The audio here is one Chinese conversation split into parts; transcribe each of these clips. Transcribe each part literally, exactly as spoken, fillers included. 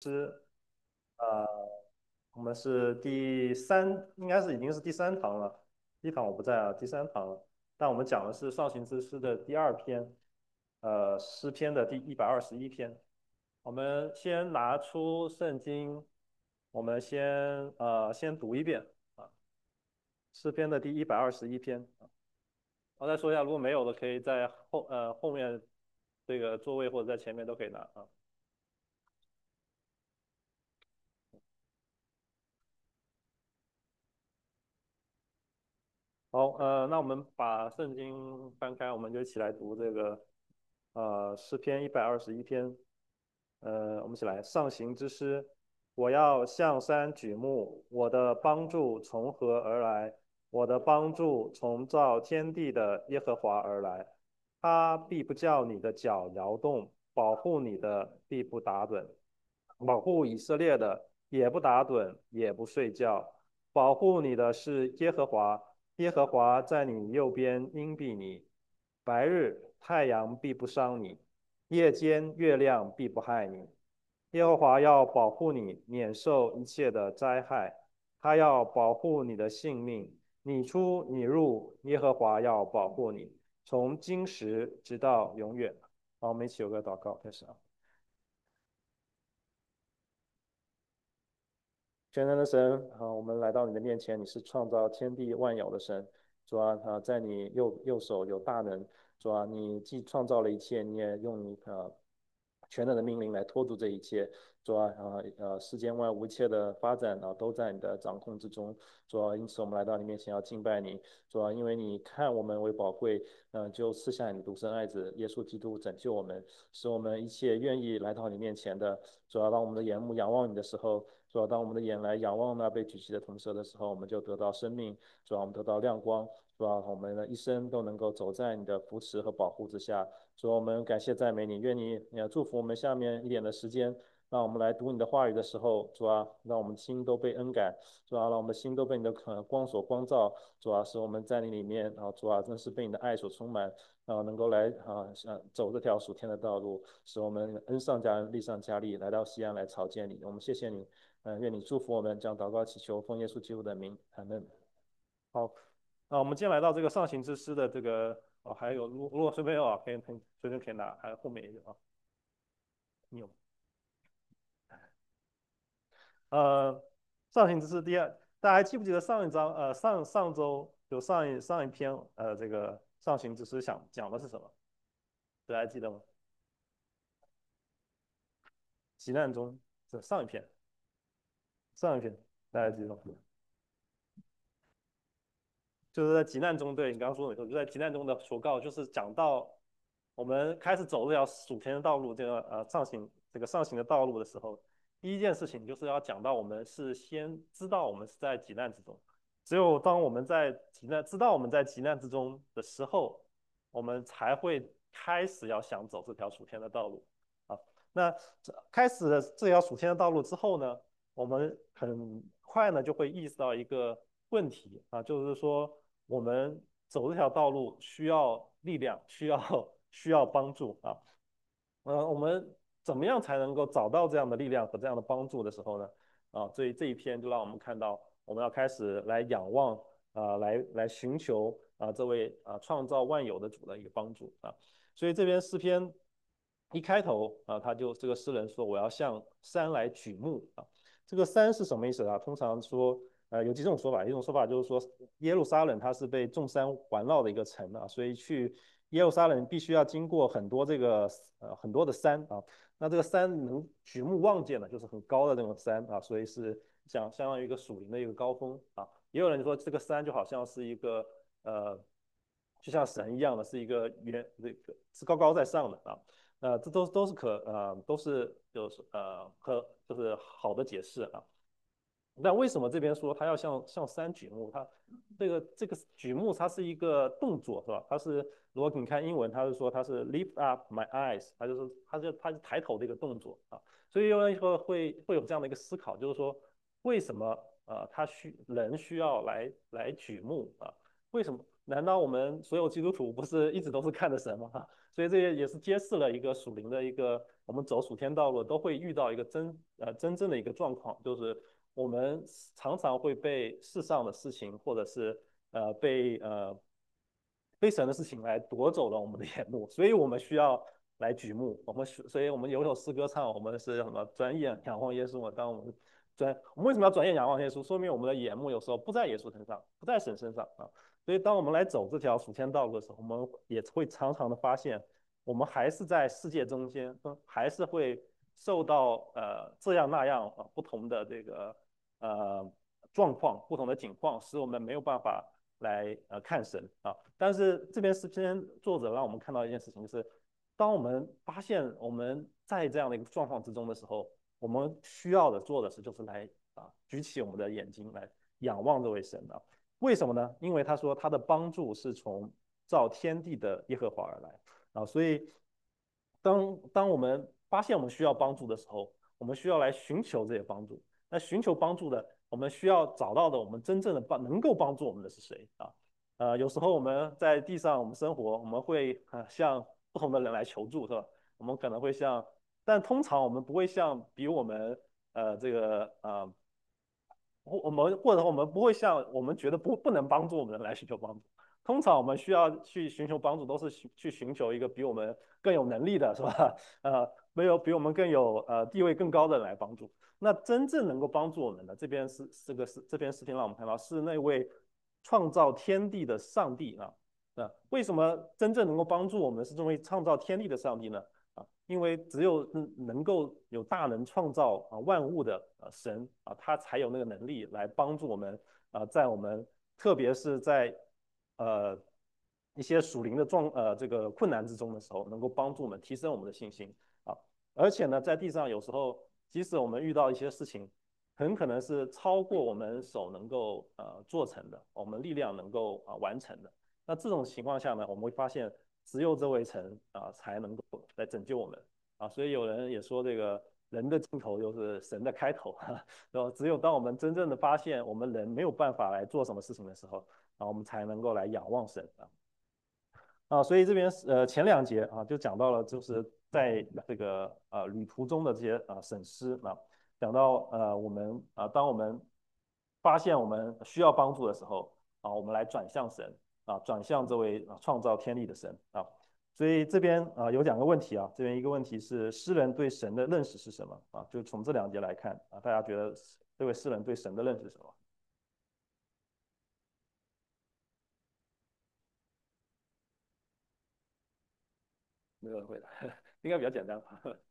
呃，我们是第三，应该是已经是第三堂了。第一堂我不在啊，第三堂了。但我们讲的是上行之诗的第二篇，呃，诗篇的第一百二十一篇。我们先拿出圣经，我们先呃先读一遍啊，诗篇的第一百二十一篇。我再说一下，如果没有的，可以在后呃后面这个座位或者在前面都可以拿啊。好，呃，那我们把圣经翻开，我们就一起来读这个，呃，诗篇一百二十一篇。呃，我们一起来，上行之诗，我要向山举目，我的帮助从何而来？我的帮助从造天地的耶和华而来，他必不叫你的脚摇动，保护你的必不打盹，保护以色列的也不打盹，也不睡觉。保护你的是耶和华，耶和华在你右边荫庇你。白日太阳必不伤你，夜间月亮必不害你。耶和华要保护你，免受一切的灾害。他要保护你的性命，你出你入，耶和华要保护你，从今时直到永远。好，我们一起有个祷告，开始啊。全能的神，啊，我们来到你的面前，你是创造天地万有的神。主啊，啊，在你右右手有大能。主啊，你既创造了一切，你也用你啊全能的命令来托住这一切。主啊，啊呃，世间万物一切的发展啊，都在你的掌控之中。主啊，因此我们来到你面前要敬拜你。主啊，因为你看我们为宝贵，嗯、呃，就赐下你独生爱子耶稣基督拯救我们，使我们一切愿意来到你面前的。主啊，当我们的眼目仰望你的时候，主要当我们的眼来仰望那被举起的铜蛇的时候，我们就得到生命；主要我们得到亮光；主要我们的一生都能够走在你的扶持和保护之下。主要我们感谢赞美你，愿你也祝福我们下面一点的时间，让我们来读你的话语的时候，主啊，让我们心都被恩感，主啊，让我们的心都被你的光所光照，主啊，使我们在你里面，啊，主啊，真是被你的爱所充满，啊，能够来啊，走这条属天的道路，使我们恩上加恩，利上加利，来到西安来朝见你。我们谢谢你。嗯，愿你祝福我们，将祷告祈求，奉耶稣基督的名，阿门。好，那我们今天来到这个上行之诗的这个，哦，还有如如果随便有啊，可以可以随便可以拿，还有后面也有啊，你有。呃，上行之诗第二，大家还记不记得上一章？呃，上上周就上一上一篇，呃，这个上行之诗想讲的是什么？大家记得吗？急难中，这上一篇，上一篇，大家记得吗？就是在急难中，对你刚刚说的没错，就在急难中的求告，就是讲到我们开始走这条属天的道路，这个呃上行这个上行的道路的时候，第一件事情就是要讲到我们是先知道我们是在急难之中，只有当我们在急难知道我们在急难之中的时候，我们才会开始要想走这条属天的道路啊。那开始了这条属天的道路之后呢，我们很快呢就会意识到一个问题啊，就是说我们走这条道路需要力量，需要需要帮助啊。呃，我们怎么样才能够找到这样的力量和这样的帮助的时候呢？啊，这这一篇就让我们看到，我们要开始来仰望啊，来来寻求啊这位啊创造万有的主的一个帮助啊。所以这篇诗篇一开头啊，他就这个诗人说：“我要向山来举目啊。”这个山是什么意思啊？通常说，呃，有几种说法。一种说法就是说，耶路撒冷它是被众山环绕的一个城啊，所以去耶路撒冷必须要经过很多这个呃很多的山啊。那这个山能举目望见的，就是很高的那种山啊，所以是相相当于一个属灵的一个高峰啊。也有人说这个山就好像是一个呃，就像神一样的，是一个圆这个是高高在上的啊。呃，这都都是可呃都是就是呃可就是好的解释啊。但为什么这边说他要向向山举目？他这个这个举目，它是一个动作是吧？它是如果你看英文，它是说它是 lift up my eyes，它就是它是它是抬头的一个动作啊。所以有人说会会有这样的一个思考，就是说为什么啊、呃他需人需要来来举目啊？为什么？ 难道我们所有基督徒不是一直都是看着神吗？所以这也也是揭示了一个属灵的一个，我们走属天道路都会遇到一个真呃真正的一个状况，就是我们常常会被世上的事情，或者是呃被呃被神的事情来夺走了我们的眼目，所以我们需要来举目。我们所以我们有首诗歌唱，我们是什么？转眼仰望耶稣嘛。当我们转，我们为什么要转眼仰望耶稣？说明我们的眼目有时候不在耶稣身上，不在神身上啊。所以当我们来走这条属天道路的时候，我们也会常常的发现，我们还是在世界中间，还是会受到呃这样那样啊不同的这个呃状况、不同的境况，使我们没有办法来呃看神啊。但是这边诗篇作者让我们看到一件事情，就是当我们发现我们在这样的一个状况之中的时候，我们需要的做的事就是来啊举起我们的眼睛来仰望这位神啊。为什么呢？因为他说他的帮助是从造天地的耶和华而来啊，所以当当我们发现我们需要帮助的时候，我们需要来寻求这些帮助。那寻求帮助的，我们需要找到的，我们真正的帮能够帮助我们的是谁啊？呃，有时候我们在地上我们生活，我们会呃向不同的人来求助，是吧？我们可能会向，但通常我们不会向比我们呃这个呃我们或者我们不会向我们觉得不不能帮助我们的人来寻求帮助。通常我们需要去寻求帮助，都是去寻求一个比我们更有能力的，是吧？呃，没有比我们更有呃地位更高的人来帮助。那真正能够帮助我们的，这边是这个是这篇视频让我们看到是那位创造天地的上帝啊。那为什么真正能够帮助我们是这位创造天地的上帝呢？啊，因为只有能够有大能创造啊万物的啊神啊，他才有那个能力来帮助我们啊，在我们特别是在呃一些属灵的状呃这个困难之中的时候，能够帮助我们提升我们的信心啊。而且呢，在地上有时候，即使我们遇到一些事情，很可能是超过我们手能够呃做成的，我们力量能够啊完成的。那这种情况下呢，我们会发现，只有这位神啊才能够来拯救我们啊。所以有人也说，这个人的尽头就是神的开头，然后只有当我们真正的发现我们人没有办法来做什么事情的时候，啊，我们才能够来仰望神啊。啊，所以这边呃前两节啊就讲到了，就是在这个呃旅途中的这些啊审视啊，讲到呃我们啊当我们发现我们需要帮助的时候啊，我们来转向神啊，转向这位创造天地的神啊。所以这边啊有两个问题啊，这边一个问题是诗人对神的认识是什么啊？就从这两节来看啊，大家觉得这位诗人对神的认识是什么？没有人回答，应该比较简单。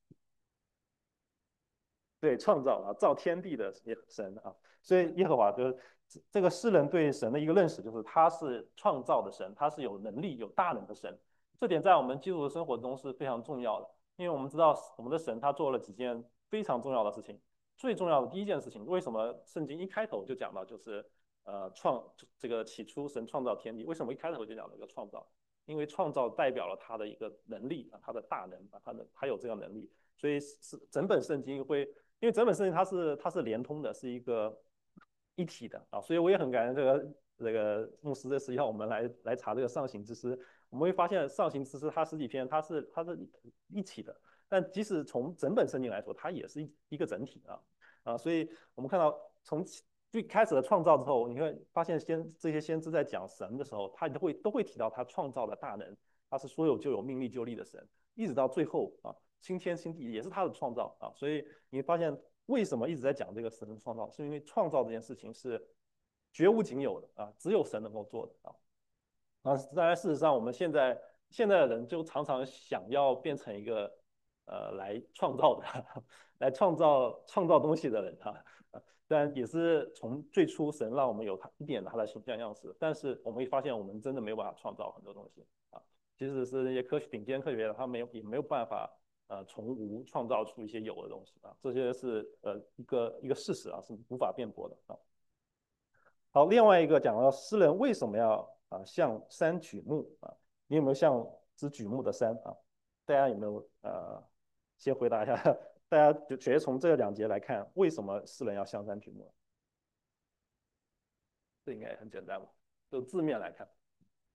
对，创造啊，造天地的神啊，所以耶和华就是这个诗人对神的一个认识，就是他是创造的神，他是有能力、有大能的神。这点在我们基督的生活中是非常重要的，因为我们知道我们的神他做了几件非常重要的事情。最重要的第一件事情，为什么圣经一开头就讲到就是呃创这个起初神创造天地？为什么一开头就讲了一个创造？因为创造代表了他的一个能力啊，他的大能啊，他的他有这个能力，所以是整本圣经会。因为整本圣经它是它是连通的，是一个一体的啊，所以我也很感恩这个这个牧师这次要我们来来查这个上行之诗，我们会发现上行之诗它十几篇它是它是一起的，但即使从整本圣经来说，它也是一一个整体啊啊，所以我们看到从最开始的创造之后，你会发现先这些先知在讲神的时候，他都会都会提到他创造的大能，他是说有就有，命立就立的神，一直到最后啊。新天新地也是他的创造啊，所以你发现为什么一直在讲这个神的创造，是因为创造这件事情是绝无仅有的啊，只有神能够做的啊。啊，当然事实上我们现在现在的人就常常想要变成一个呃来创造的，来创造创造东西的人哈。但也是从最初神让我们有他一点他的形象样式，但是我们会发现我们真的没有办法创造很多东西啊。即使是那些科学顶尖科学家，他没有也没有办法呃从无创造出一些有的东西啊，这些是呃一个一个事实啊，是无法辩驳的啊。好，另外一个讲到诗人为什么要啊向山举目啊？你有没有向之举目的山啊？大家有没有呃先回答一下？大家就觉得从这两节来看，为什么诗人要向山举目？这应该很简单吧？就字面来看。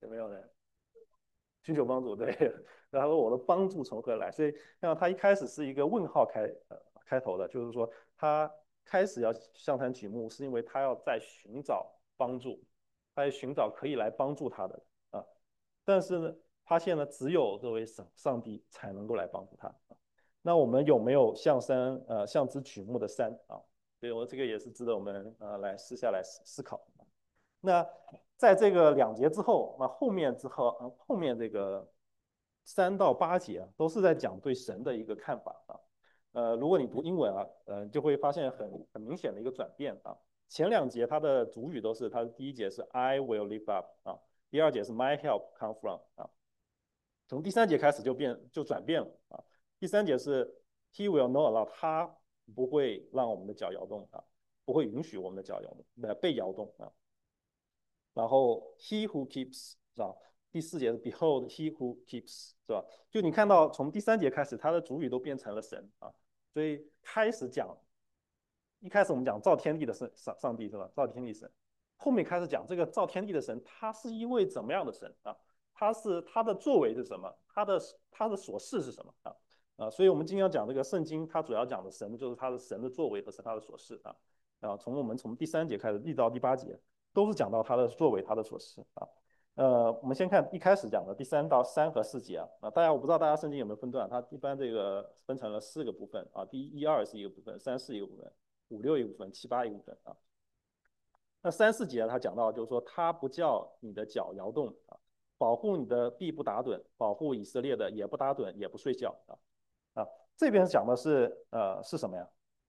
有没有呢？寻求帮助，对。然后我的帮助从何来？所以那他一开始是一个问号开呃开头的，就是说他开始要向山举目，是因为他要在寻找帮助，他在寻找可以来帮助他的啊。但是呢，发现呢，只有这位上上帝才能够来帮助他。那我们有没有向山呃向之举目的山啊？所以我这个也是值得我们呃来私下来思思考。那在这个两节之后，那后面之后，呃，后面这个三到八节啊，都是在讲对神的一个看法啊。呃，如果你读英文啊，呃，就会发现很很明显的一个转变啊。前两节它的主语都是，它的第一节是 I will lift up 啊，第二节是 My help come from 啊。从第三节开始就变就转变了啊。第三节是 He will not allow， 他不会让我们的脚摇动啊，不会允许我们的脚摇动，呃，被摇动啊。然后 he who keeps 是吧？第四节是 behold he who keeps 是吧？就你看到从第三节开始，它的主语都变成了神啊，所以开始讲，一开始我们讲造天地的神上上帝是吧？造天地神，后面开始讲这个造天地的神，他是一位怎么样的神啊？他是他的作为是什么？他的他的所事是什么啊？啊，所以我们今天要讲这个圣经，它主要讲的神就是他的神的作为和是他的所事啊。啊，从我们从第三节开始一直到第八节，都是讲到他的作为，他的所事啊。呃，我们先看一开始讲的第三到三和四节啊。啊，大家我不知道大家圣经有没有分段，它一般这个分成了四个部分啊。第一、一二是一个部分，三四一个部分，五六一个部分，七八一个部分啊。那三四节他讲到就是说，他不叫你的脚摇动啊，保护你的臂不打盹，保护以色列的也不打盹，也不睡觉啊。啊，这边讲的是呃是什么呀？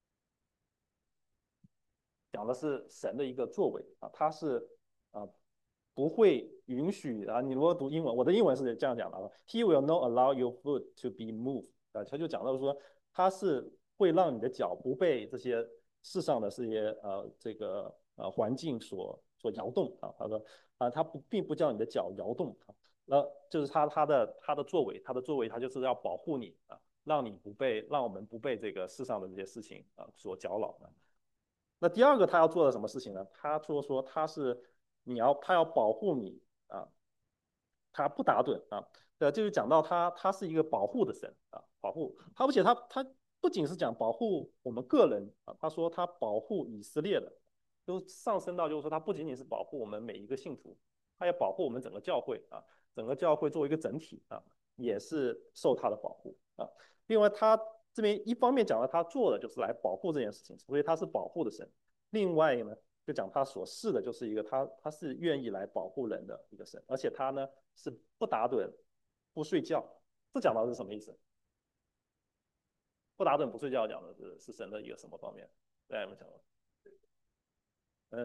讲的是神的一个作为啊，他是啊不会允许啊，你如果读英文，我的英文是这样讲的啊，He will not allow your foot to be moved 啊，他就讲到说他是会让你的脚不被这些世上的这些呃这个呃环境所所摇动啊，他说啊他不并不叫你的脚摇动啊，那就是他他的他的作为，他的作为他就是要保护你啊，让你不被让我们不被这个世上的这些事情啊所搅扰啊。那第二个他要做的什么事情呢？他说说他是你要他要保护你啊，他不打盹啊，呃，就是讲到他他是一个保护的神啊，保护他，而且他他不仅是讲保护我们个人啊，他说他保护以色列的，就上升到就是说他不仅仅是保护我们每一个信徒，他也保护我们整个教会啊，整个教会作为一个整体啊，也是受他的保护啊。另外他这边一方面讲了他做的就是来保护这件事情，所以他是保护的神。另外呢，就讲他所示的就是一个他他是愿意来保护人的一个神，而且他呢是不打盹、不睡觉。这讲到的是什么意思？不打盹不睡觉讲的是是神的一个什么方面？大家有没有讲过？嗯，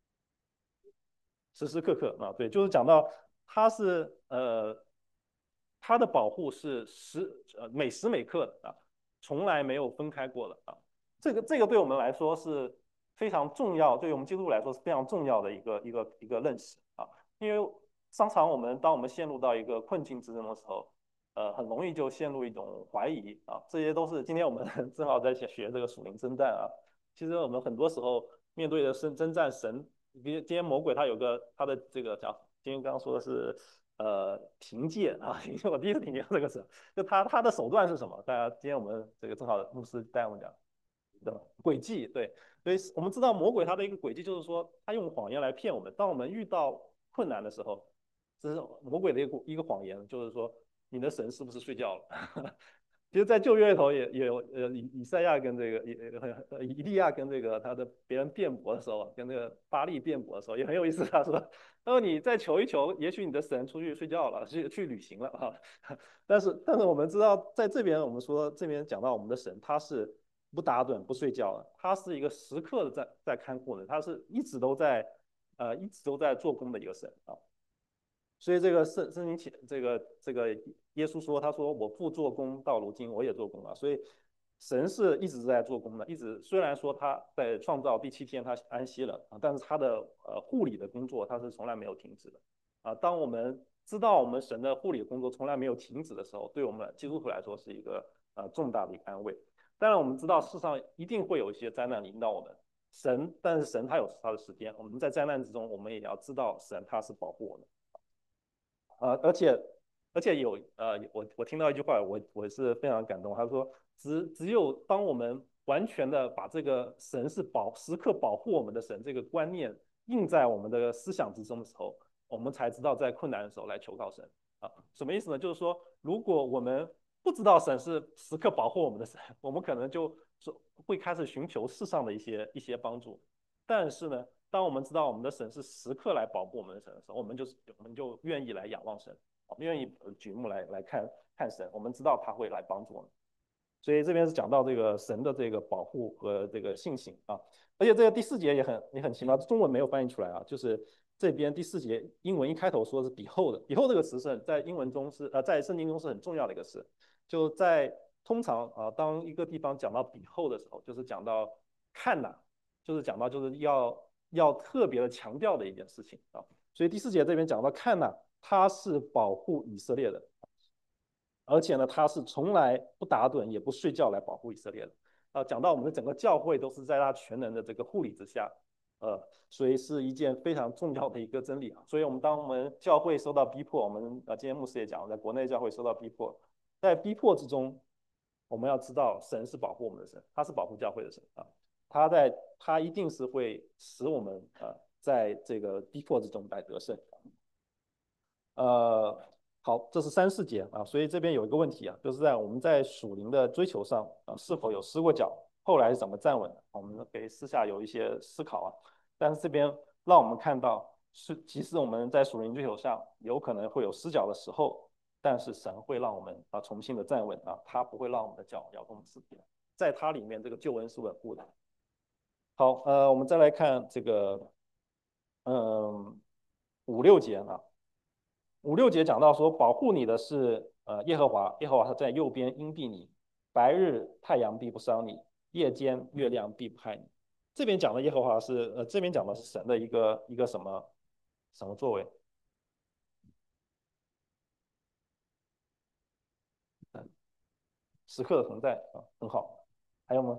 时时刻刻啊，对，就是讲到他是呃他的保护是时呃每时每刻的啊，从来没有分开过的啊。这个这个对我们来说是非常重要，对于我们基督徒来说是非常重要的一个一个一个认识啊。因为常常我们当我们陷入到一个困境之中的时候，呃，很容易就陷入一种怀疑啊。这些都是今天我们正好在学这个属灵征战啊。其实我们很多时候面对的是征战神，比如今天魔鬼他有个他的这个叫，今天刚刚说的是呃凭借啊，我第一次听见这个词，就他他的手段是什么？大家今天我们这个正好牧师带我们讲，对吧？诡计，对，所以我们知道魔鬼他的一个诡计就是说，他用谎言来骗我们。当我们遇到困难的时候，这是魔鬼的一个一个谎言，就是说你的神是不是睡觉了？其实，在旧约里头也也有呃以以赛亚跟这个以呃以利亚跟这个他的别人辩驳的时候，跟这个巴利辩驳的时候也很有意思。他说：“他说你再求一求，也许你的神出去睡觉了，去去旅行了啊。”但是但是我们知道，在这边我们说这边讲到我们的神，他是不打盹不睡觉的，他是一个时刻的在在看护的，他是一直都在呃一直都在做工的一个神啊。所以这个圣圣经起这个这个耶稣说，他说我父做工到如今，我也做工了。所以神是一直在做工的，一直虽然说他在创造第七天他安息了啊，但是他的呃护理的工作他是从来没有停止的啊。当我们知道我们神的护理工作从来没有停止的时候，对我们基督徒来说是一个呃重大的一个安慰。当然我们知道世上一定会有一些灾难临到我们，神但是神他有他的时间，我们在灾难之中，我们也要知道神他是保护我们。 呃，而且而且有呃，我我听到一句话，我我是非常感动。他说，只只有当我们完全的把这个神是保时刻保护我们的神这个观念印在我们的思想之中的时候，我们才知道在困难的时候来求告神啊。什么意思呢？就是说，如果我们不知道神是时刻保护我们的神，我们可能就说会开始寻求世上的一些一些帮助。但是呢，当我们知道我们的神是时刻来保护我们的神的时候，我们就是我们就愿意来仰望神，我们愿意举目来来看看神，我们知道他会来帮助我们。所以这边是讲到这个神的这个保护和这个信心啊，而且这个第四节也很也很奇妙，中文没有翻译出来啊，就是这边第四节英文一开头说是 behold，behold 这个词是在英文中是呃在圣经中是很重要的一个词，就在通常啊当一个地方讲到 behold 的时候，就是讲到看呐，就是讲到就是要要特别的强调的一件事情啊，所以第四节这边讲到看呐，他是保护以色列的。而且呢，他是从来不打盹也不睡觉来保护以色列的。啊，讲到我们的整个教会都是在他全能的这个护理之下，呃，所以是一件非常重要的一个真理啊。所以我们当我们教会受到逼迫，我们啊今天牧师也讲，在国内教会受到逼迫，在逼迫之中，我们要知道神是保护我们的神，他是保护教会的神啊，他在他一定是会使我们啊在这个逼迫之中来得胜。呃，好，这是三四节啊，所以这边有一个问题啊，就是在我们在属灵的追求上啊，是否有失过脚，后来是怎么站稳的？我们可以私下有一些思考啊。但是这边让我们看到，是即使我们在属灵追求上有可能会有失脚的时候，但是神会让我们啊重新的站稳啊，他不会让我们的脚摇动自己，在他里面这个救恩是稳固的。好，呃，我们再来看这个，嗯，五六节啊。五六节讲到说，保护你的是呃耶和华，耶和华他在右边荫庇你，白日太阳必不伤你，夜间月亮必不害你。这边讲的耶和华是呃这边讲的是神的一个一个什么什么作为？时刻的存在啊，很好。还有吗？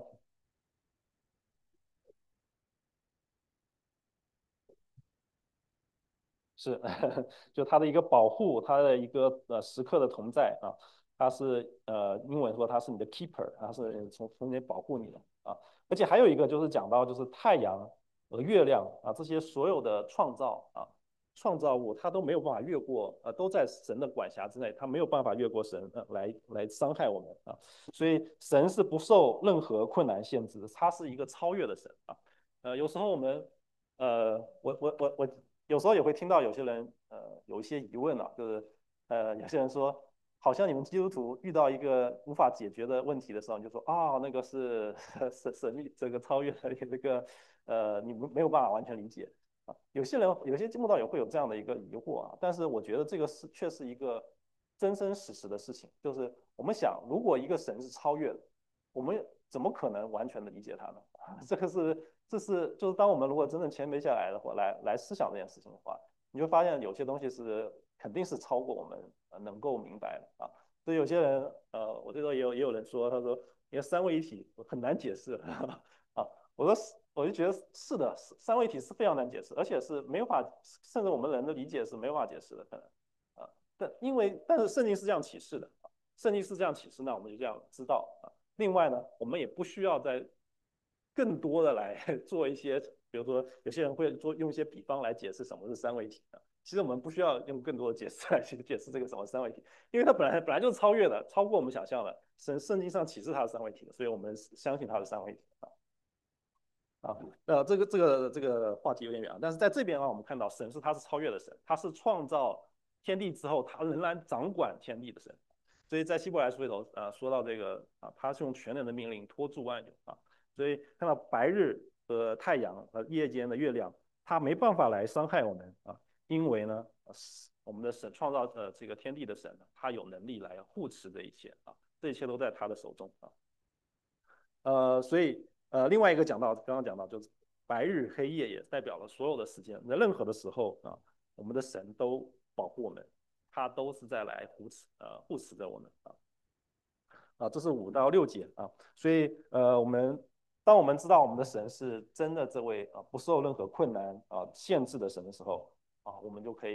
是，就他的一个保护，他的一个呃时刻的同在啊，他是呃英文说他是你的 keeper，他是从从那保护你的啊，而且还有一个就是讲到就是太阳和月亮啊这些所有的创造啊创造物，它都没有办法越过呃都在神的管辖之内，它没有办法越过神呃来来伤害我们啊，所以神是不受任何困难限制，他是一个超越的神啊，呃有时候我们呃我我我我。有时候也会听到有些人呃有一些疑问啊，就是呃有些人说，好像你们基督徒遇到一个无法解决的问题的时候，你就说啊、哦、那个是神神秘这个超越的这个呃你们没有办法完全理解啊。有些人有些慕道友会有这样的一个疑惑啊，但是我觉得这个是却是一个真真实实的事情，就是我们想，如果一个神是超越的，我们怎么可能完全的理解他呢？这个是这是就是当我们如果真正谦卑下来的话，来来思想这件事情的话，你就发现有些东西是肯定是超过我们能够明白的啊。所以有些人呃，我这时候也有也有人说，他说因为三位一体很难解释啊。我说我就觉得是的，三位一体是非常难解释，而且是没有法，甚至我们人的理解是没有法解释的，可能啊。但因为但是圣经是这样启示的，圣经是这样启示，那我们就这样知道啊。另外呢，我们也不需要再更多的来做一些，比如说有些人会做用一些比方来解释什么是三位一体的。其实我们不需要用更多的解释来去解释这个什么三位一体，因为它本来本来就是超越的，超过我们想象的。圣圣经上启示它是三位一体的，所以我们相信它是三位一体啊。啊，呃，这个这个这个话题有点远啊，但是在这边啊，我们看到神是他是超越的神，他是创造天地之后，他仍然掌管天地的神。所以在希伯来书里头啊，说到这个啊，他是用全能的命令托住万有啊，所以看到白日和太阳和夜间的月亮，他没办法来伤害我们啊，因为呢，我们的神创造呃这个天地的神，他有能力来护持这一切啊，这一切都在他的手中啊。呃，所以呃，另外一个讲到，刚刚讲到就是白日黑夜也代表了所有的时间，在任何的时候啊，我们的神都保护我们，他都是在来护持呃护持着我们啊啊，这是五到六节啊，所以呃，我们当我们知道我们的神是真的这位啊不受任何困难啊限制的神的时候啊，我们就可以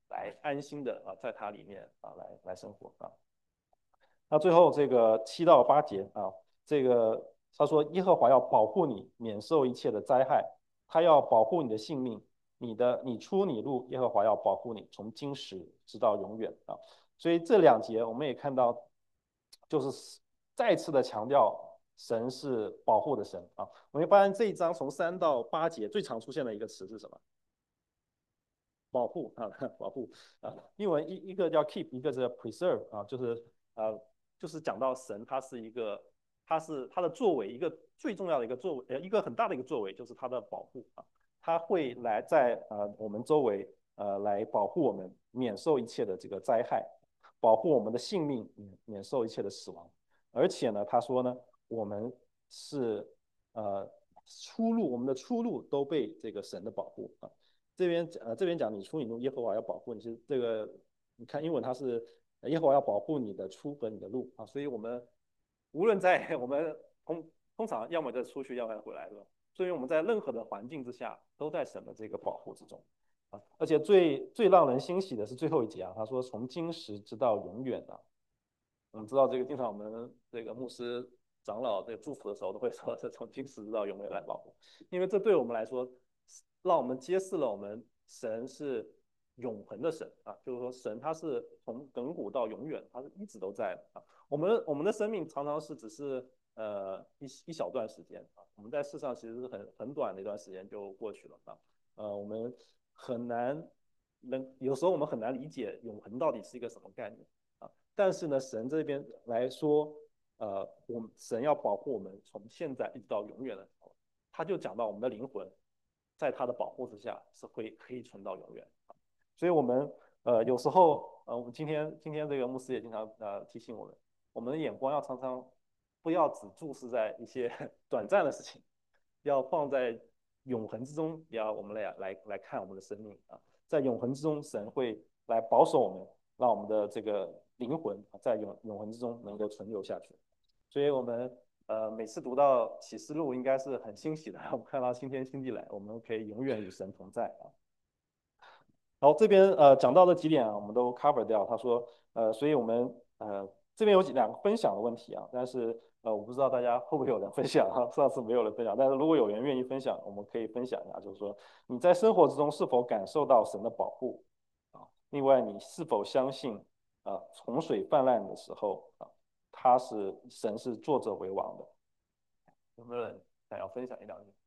来安心的啊，在它里面啊来来生活啊。那最后这个七到八节啊，这个他说耶和华要保护你，免受一切的灾害，他要保护你的性命，你的你出你入，耶和华要保护你，从今时直到永远啊。所以这两节我们也看到，就是再次的强调神是保护的神啊。我们发现这一章从三到八节最常出现的一个词是什么？保护啊，保护啊，英文一一个叫 keep，一个是 preserve 啊，就是呃，就是讲到神他是一个，他是他的作为一个最重要的一个作为，呃，一个很大的一个作为就是他的保护啊，他会来在呃我们周围呃来保护我们免受一切的这个灾害，保护我们的性命免免受一切的死亡，而且呢，他说呢，我们是呃出路，我们的出路都被这个神的保护啊。这边呃这边讲你出你入，耶和华要保护你。其实这个你看英文它是耶和华要保护你的出和你的入啊，所以我们无论在我们通通常要么就出去，要么回来，对吧？所以我们在任何的环境之下都在神的这个保护之中啊。而且最最让人欣喜的是最后一节啊，他说从今时直到永远啊。我们知道这个经常我们这个牧师长老这个祝福的时候都会说是从今时直到永远来保护，因为这对我们来说，让我们揭示了我们神是永恒的神啊，就是说神他是从亘古到永远，他是一直都在的啊。我们我们的生命常常是只是呃一一小段时间啊，我们在世上其实是很很短的一段时间就过去了啊，呃，我们很难能有时候我们很难理解永恒到底是一个什么概念。但是呢，神这边来说，呃，我们神要保护我们从现在一直到永远的时候，他就讲到我们的灵魂，在他的保护之下是会可以存到永远。所以我们呃有时候呃我们今天今天这个牧师也经常呃提醒我们，我们的眼光要常常不要只注视在一些短暂的事情，要放在永恒之中，也要我们来来来看我们的生命啊，在永恒之中，神会来保守我们，让我们的这个灵魂在永永恒之中能够存留下去。所以我们呃每次读到启示录，应该是很欣喜的，我们看到新天新地来，我们可以永远与神同在啊。好，这边呃讲到的几点啊，我们都 cover 掉。他说呃，所以我们呃这边有几两个分享的问题啊，但是呃我不知道大家会不会有人分享啊？上次没有人分享，但是如果有人愿意分享，我们可以分享一下，就是说你在生活之中是否感受到神的保护啊？另外，你是否相信啊洪水泛滥的时候啊，他是神是作者为王的？有没有人想要分享一两句？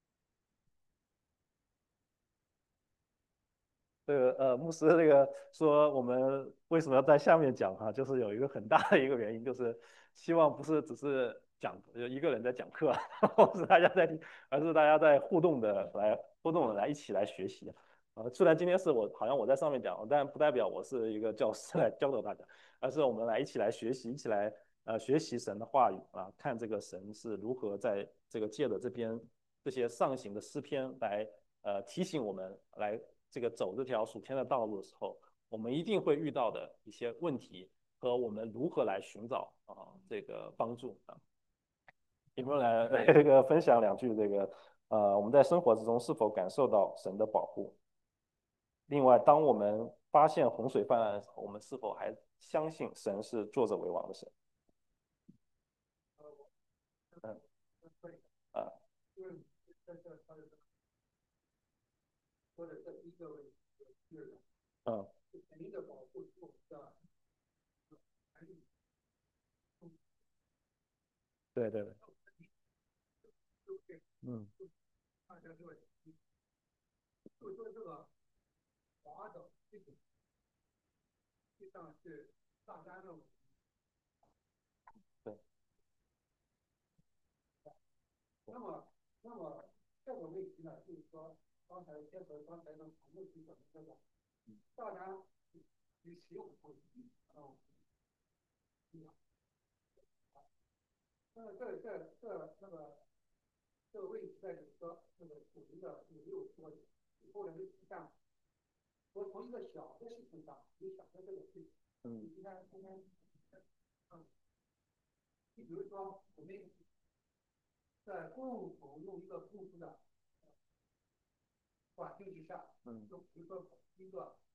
这个呃，牧师这个说我们为什么要在下面讲哈、就是有一个很大的一个原因，就是希望不是只是讲就一个人在讲课，或是大家在听，而是大家在互动的来互动的来一起来学习。呃，虽然今天是我好像我在上面讲，但不代表我是一个教师来教导大家，而是我们来一起来学习，一起来呃学习神的话语啊，看这个神是如何在这个借的这篇这些上行的诗篇来呃提醒我们来这个走这条属天的道路的时候，我们一定会遇到的一些问题和我们如何来寻找啊这个帮助啊。有没有来这个分享两句这个呃我们在生活之中是否感受到神的保护？另外，当我们发现洪水泛滥的时候，我们是否还相信神是作者为王的神？嗯啊嗯，对对对，嗯对，嗯嗯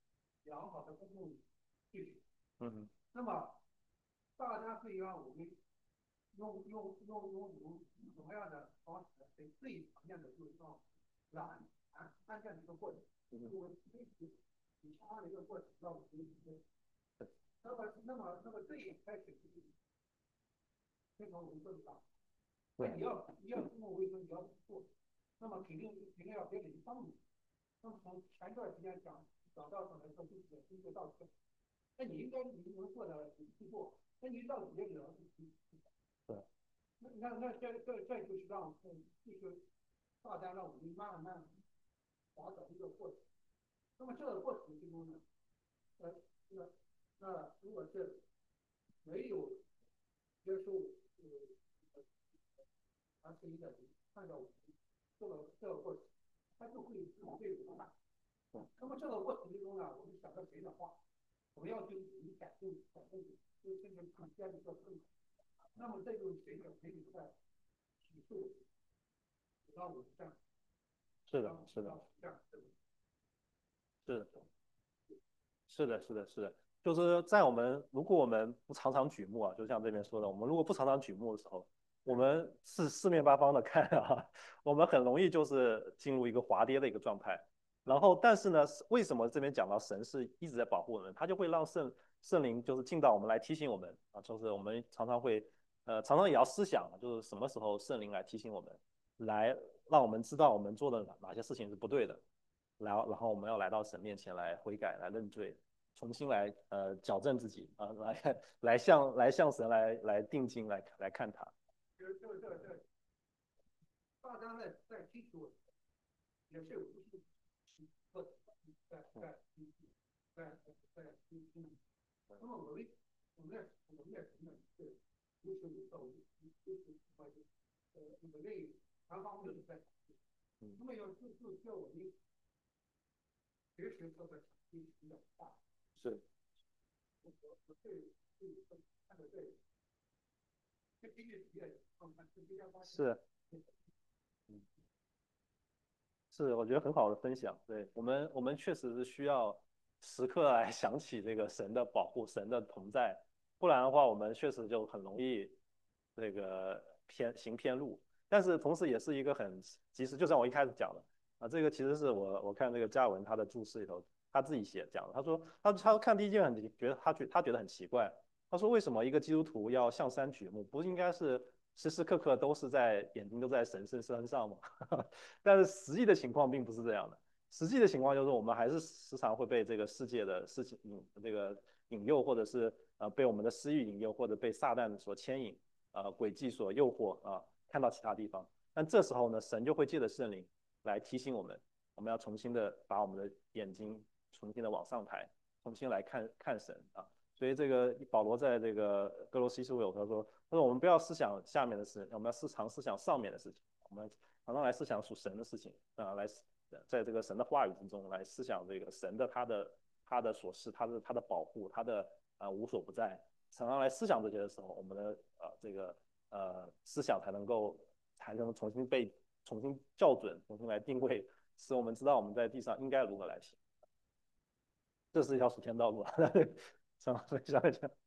良好的公共秩序。 嗯那么大家可以让我们用用用用用什么样的方式？最最常见的就是说懒安安全的一个过程，就是我推迟你相关的一个过程，让我们那么那么那么这一开始非常我们做不到。那你要你要公共卫生你要做，那么肯定肯定要别人帮你。那么从前段时间讲讲到上来说就是工作道歉，那你应该你能做的你去做，那你让别人对， 那那那这这这就是让就是大家让我们慢慢达到一个过程。那么这个过程之中呢，呃，那那如果是没有接受呃而是一个人按照我们这个这个过程，他就会自己被毒打。那么这个过程之中呢，我们想到谁的话，我们要去以改正改正，就甚至更加的一个更好。那么这就是谁的谁的在起诉，让我们这样， 是的， 让是的， 让这样。 是的。是的，是的，是的，就是在我们如果我们不常常举目啊，就像这边说的，我们如果不常常举目的时候，我们是四面八方的看啊，我们很容易就是进入一个滑跌的一个状态。然后，但是呢，为什么这边讲到神是一直在保护我们？他就会让圣圣灵就是进到我们来提醒我们啊，就是我们常常会呃常常也要思想，就是什么时候圣灵来提醒我们，来让我们知道我们做的哪哪些事情是不对的。然后然后我们要来到神面前来悔改、来认罪，重新来呃矫正自己啊、呃，来来向来向神来来定睛来来看他。 这这这这，大家在在追求也是有不同的在在在在在嗯，那么我们我们也我们也承认是有时有道理，有时呃呃那个内全方面的在。那么要就就叫我们随时做个长期比较大。 是我我我对对看的对，这经济企业看看这这家发现。 是，嗯，是，我觉得很好的分享。对我们，我们确实是需要时刻来想起这个神的保护、神的同在，不然的话，我们确实就很容易这个偏行偏路。但是同时也是一个很及时，就像我一开始讲的啊，这个其实是我我看这个加文他的注释里头他自己写讲的，他说他他看第一件很觉得他觉他觉得很奇怪，他说为什么一个基督徒要向山举目？不应该是时时刻刻都是在眼睛都在神圣身上吗？但是实际的情况并不是这样的，实际的情况就是我们还是时常会被这个世界的事情引这个引诱，或者是呃被我们的私欲引诱，或者被撒旦所牵引，呃诡计所诱惑啊、呃，看到其他地方。但这时候呢，神就会借着圣灵来提醒我们，我们要重新的把我们的眼睛重新的往上抬，重新来看看神啊。所以这个保罗在这个哥罗西书有他说，他说我们不要思想下面的事，我们要时常思想上面的事情。我们常常来思想属神的事情啊，来在这个神的话语之中来思想这个神的他的他的所示，他的他的保护，他的啊、呃、无所不在。常常来思想这些的时候，我们的呃这个呃思想才能够才能重新被重新校准，重新来定位，使我们知道我们在地上应该如何来行。这是一条属天道路啊，想分享一下。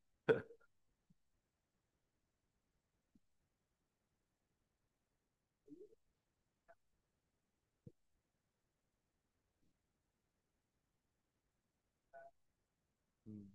嗯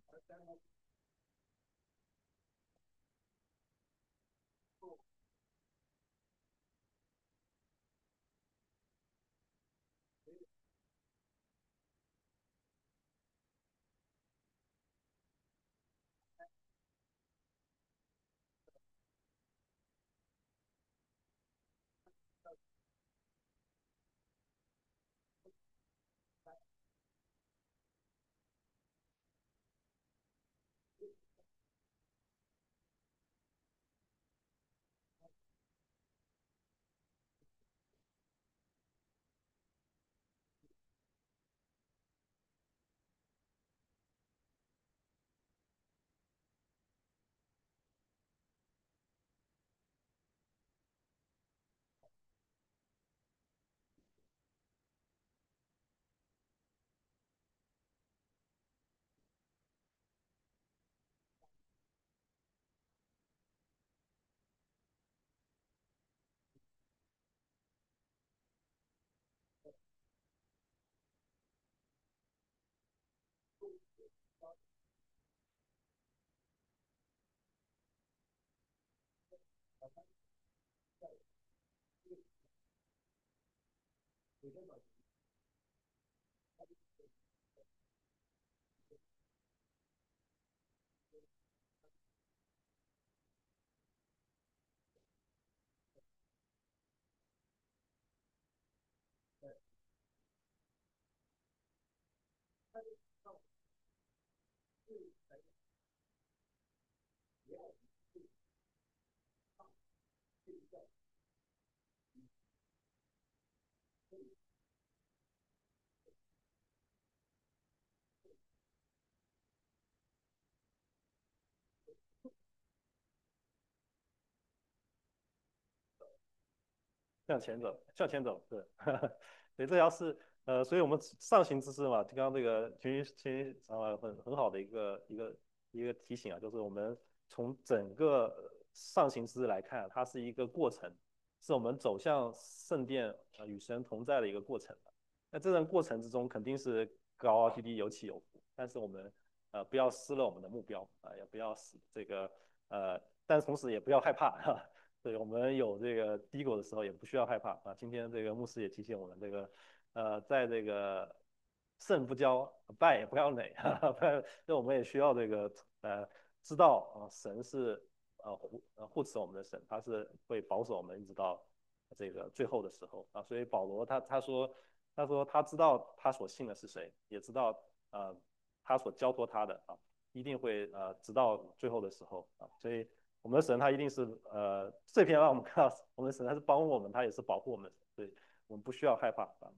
向前走，向前走，对，对，这条是呃，所以我们上行之诗嘛，刚刚这个群群呃很很好的一个一个一个提醒啊，就是我们从整个上行之诗来看，它是一个过程，是我们走向圣殿呃与神同在的一个过程。那这段过程之中肯定是高高低低有起有伏，但是我们呃不要失了我们的目标啊、呃，也不要死这个呃，但同时也不要害怕哈。对，我们有这个低谷的时候也不需要害怕啊。今天这个牧师也提醒我们，这个呃，在这个胜不骄，败也不要馁，哈哈，不然那我们也需要这个呃知道啊、呃，神是呃护呃护持我们的神，他是会保守我们一直到这个最后的时候啊。所以保罗他他说他说他知道他所信的是谁，也知道呃他所交托他的啊，一定会呃直到最后的时候啊。所以我们的神他一定是呃这篇让我们看到我们的神他是帮我们，他也是保护我们，所以我们不需要害怕啊。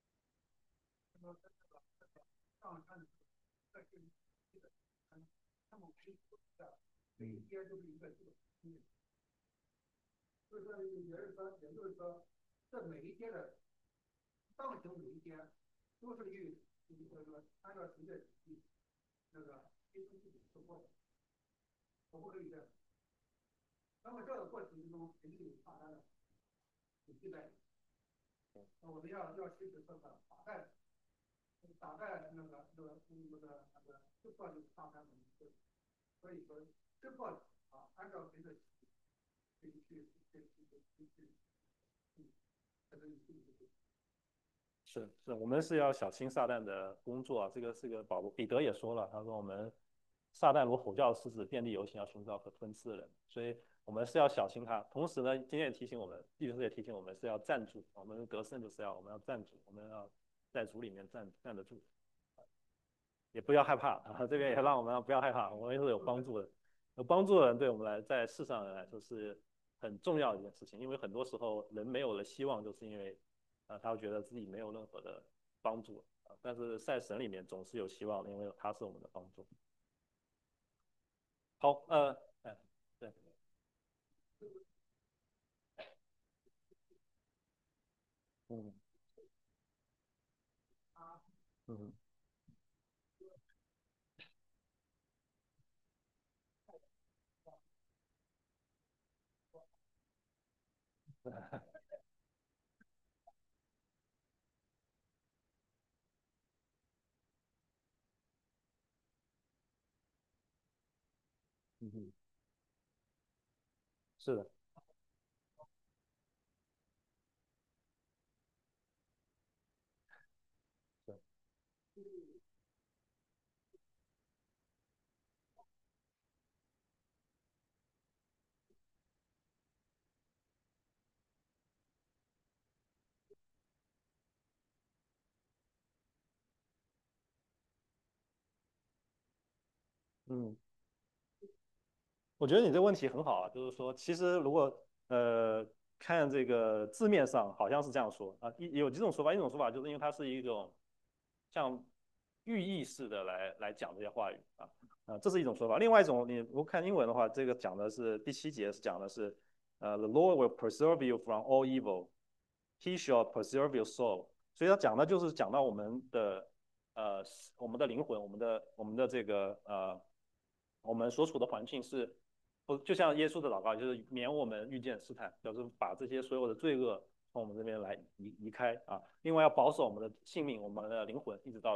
每一天都是一个这个经历，所以说也是说，也就是说，这每一天的上行每一天都是与就是说按照神的那个提升自己的过程，我不可以这样。那么这个过程之中肯定有大家的有期待，我们要要学习这个打败，打败那个那个那个那个突破就是大开门，所以说突破啊，按照谁的去去去去去去去，嗯，这个是是，我们是要小心撒旦的工作啊。这个这个保罗彼得也说了，他说我们撒旦如吼叫的狮子，遍地游行，要寻找可吞吃的人。所以我们是要小心他。同时呢，今天也提醒我们，弟兄也提醒我们是要站住。我们得胜就是要我们要站住，我们要在主里面站站得住，也不要害怕啊。这边也让我们不要害怕，我们是有帮助的。有帮助的人对我们来在世上来说是很重要的一件事情，因为很多时候人没有了希望，就是因为啊、呃他会觉得自己没有任何的帮助啊、但是在神里面总是有希望的，因为他是我们的帮助。好，呃，哎，对，嗯嗯嗯嗯，是的，对，嗯。我觉得你这个问题很好啊，就是说，其实如果呃看这个字面上好像是这样说啊，一有几种说法，一种说法就是因为它是一种像寓意式的来来讲这些话语啊啊，这是一种说法。另外一种，你如果看英文的话，这个讲的是第七节是讲的是呃，The Lord will preserve you from all evil, He shall preserve your soul。所以他讲的就是讲到我们的呃我们的灵魂，我们的我们的这个呃我们所处的环境是。不就像耶稣的祷告，就是免我们遇见试探，就是把这些所有的罪恶从我们这边来移移开啊。另外要保守我们的性命，我们的灵魂，一直到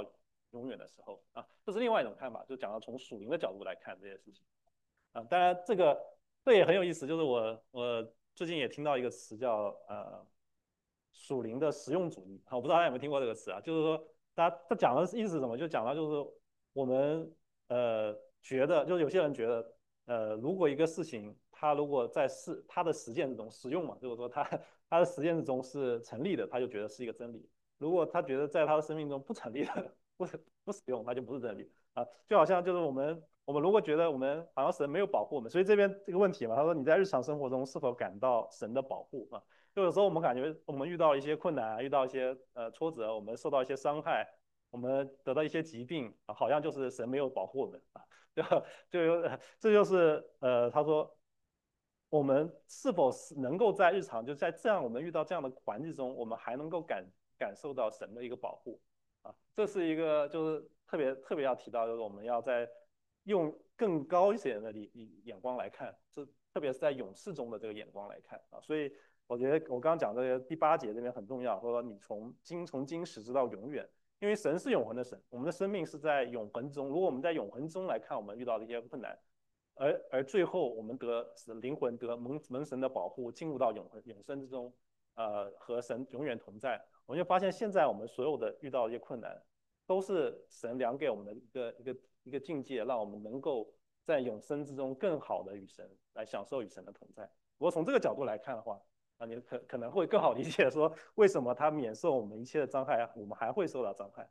永远的时候啊，这是另外一种看法，就讲到从属灵的角度来看这些事情啊。当然这个这也很有意思，就是我我最近也听到一个词叫呃属灵的实用主义啊，我不知道大家有没有听过这个词啊，就是说大家他讲的意思是什么？就讲到就是我们呃觉得，就是有些人觉得呃如果一个事情它如果在实它的实践之中实用嘛，就是说它它的实践之中是成立的，他就觉得是一个真理。如果他觉得在他的生命中不成立的，不不使用，那就不是真理啊。就好像就是我们我们如果觉得我们好像神没有保护我们，所以这边这个问题嘛，他说你在日常生活中是否感到神的保护啊？就有时候我们感觉我们遇到一些困难，遇到一些呃挫折，我们受到一些伤害，我们得到一些疾病啊，好像就是神没有保护我们啊，就就有这就是呃他说我们是否是能够在日常就在这样我们遇到这样的环境中，我们还能够感感受到神的一个保护啊，这是一个就是特别特别要提到，就是我们要在用更高一些的眼光来看，这特别是在勇士中的这个眼光来看啊，所以我觉得我刚刚讲这个第八节这边很重要，说你从今从今时直到永远，因为神是永恒的神，我们的生命是在永恒中，如果我们在永恒中来看我们遇到的一些困难。而而最后我们得灵魂得蒙蒙神的保护，进入到永恒永生之中，呃，和神永远同在。我们就发现现在我们所有的遇到一些困难，都是神量给我们的一个一个一个境界，让我们能够在永生之中更好的与神来享受与神的同在。如果从这个角度来看的话，啊，你可可能会更好理解说为什么他免受我们一切的伤害，我们还会受到伤害。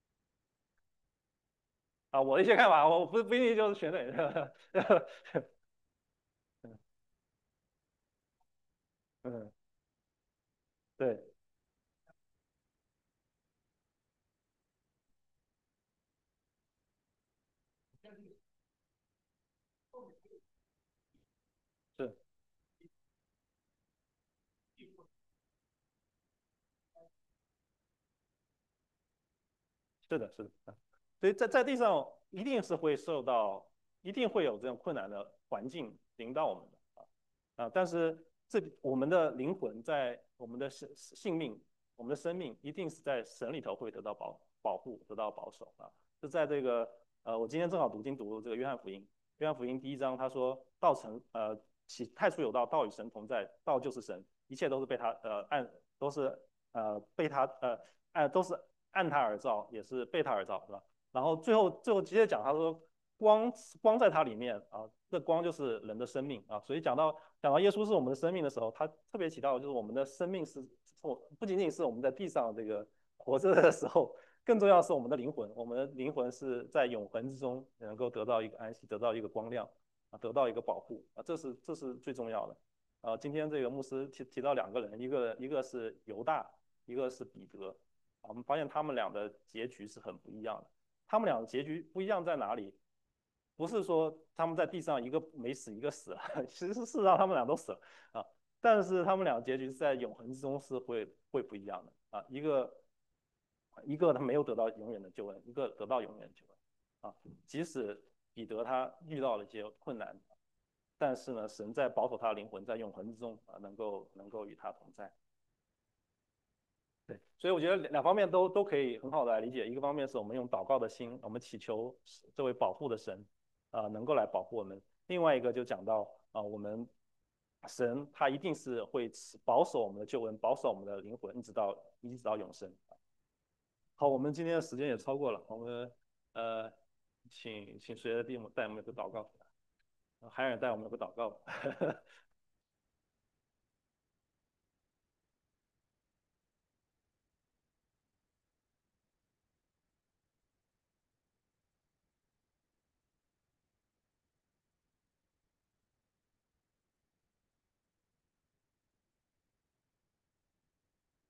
啊，我的一些看法，我不不一定就是全对。嗯，对，是是的，是的，啊，所以在在地上一定是会受到，一定会有这种困难的环境临到我们的啊啊，但是这我们的灵魂在我们的性性命，我们的生命一定是在神里头会得到保保护，得到保守啊。就在这个呃，我今天正好读经读这个约翰福音，约翰福音第一章他说道成呃起太初有道，道与神同在，道就是神，一切都是被他呃按都是呃被他呃按都是按他而造，也是被他而造，是吧？然后最后最后接着讲，他说光光在它里面啊，这光就是人的生命啊。所以讲到讲到耶稣是我们的生命的时候，他特别提到就是我们的生命是不不仅仅是我们在地上这个活着的时候，更重要是我们的灵魂，我们的灵魂是在永恒之中能够得到一个安息，得到一个光亮啊，得到一个保护啊，这是这是最重要的。啊，今天这个牧师提提到两个人，一个一个是犹大，一个是彼得。我们发现他们俩的结局是很不一样的。他们俩的结局不一样在哪里？不是说他们在地上一个没死一个死了，其实事实上他们俩都死了啊。但是他们俩的结局在永恒之中是会会不一样的啊。一个一个他没有得到永远的救恩，一个得到永远的救恩啊。即使彼得他遇到了一些困难，但是呢，神在保守他的灵魂，在永恒之中啊，能够能够与他同在。对，所以我觉得两方面都都可以很好的来理解。一个方面是我们用祷告的心，我们祈求这位保护的神，啊、呃能够来保护我们。另外一个就讲到啊、呃我们神他一定是会保守我们的救恩，保守我们的灵魂，一直到一直到永生。好，我们今天的时间也超过了，我们呃，请请谁的弟兄带我们有个祷告，海尔带我们有个祷告。